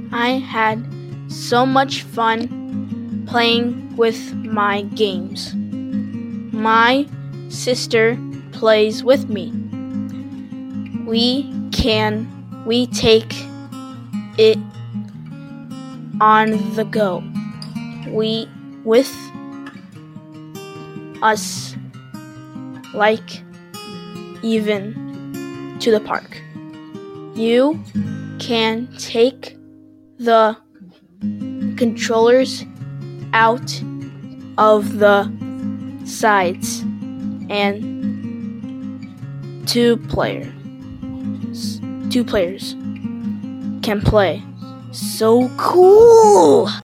I had so much fun playing with my games. My sister plays with me. We take it on the go. We with us like even to the park. You can take the controllers out of the sides and two players can play. So cool!